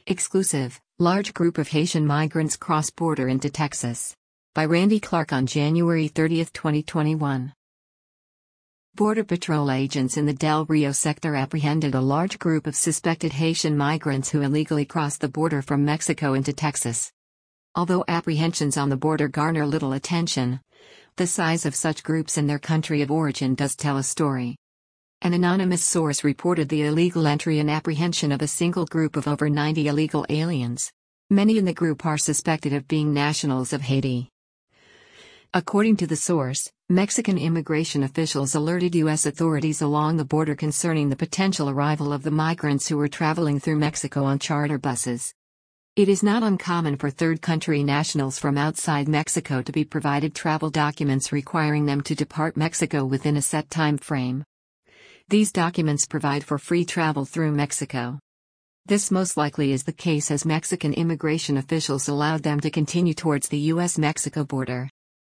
Exclusive, large group of Haitian migrants cross border into Texas. By Randy Clark on January 30, 2021. Border Patrol agents in the Del Rio sector apprehended a large group of suspected Haitian migrants who illegally crossed the border from Mexico into Texas. Although apprehensions on the border garner little attention, the size of such groups in their country of origin does tell a story. An anonymous source reported the illegal entry and apprehension of a single group of over 90 illegal aliens. Many in the group are suspected of being nationals of Haiti. According to the source, Mexican immigration officials alerted U.S. authorities along the border concerning the potential arrival of the migrants who were traveling through Mexico on charter buses. It is not uncommon for third-country nationals from outside Mexico to be provided travel documents requiring them to depart Mexico within a set time frame. These documents provide for free travel through Mexico. This most likely is the case as Mexican immigration officials allowed them to continue towards the U.S.-Mexico border.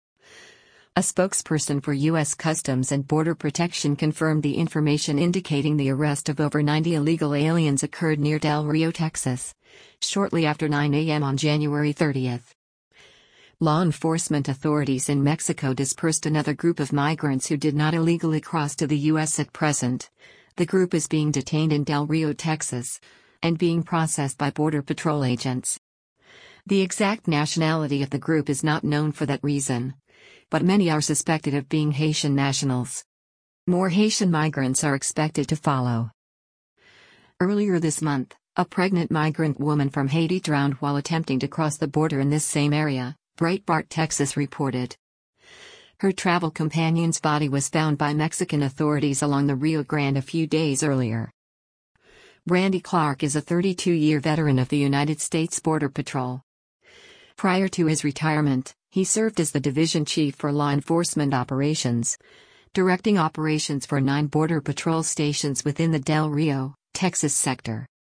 A spokesperson for U.S. Customs and Border Protection confirmed the information indicating the arrest of over 90 illegal aliens occurred near Del Rio, Texas, shortly after 9 a.m. on January 30. Law enforcement authorities in Mexico dispersed another group of migrants who did not illegally cross to the U.S. at present. The group is being detained in Del Rio, Texas, and being processed by Border Patrol agents. The exact nationality of the group is not known for that reason, but many are suspected of being Haitian nationals. More Haitian migrants are expected to follow. Earlier this month, a pregnant migrant woman from Haiti drowned while attempting to cross the border in this same area, Breitbart, Texas reported. Her travel companion's body was found by Mexican authorities along the Rio Grande a few days earlier. Randy Clark is a 32-year veteran of the United States Border Patrol. Prior to his retirement, he served as the division chief for law enforcement operations, directing operations for 9 Border Patrol stations within the Del Rio, Texas sector.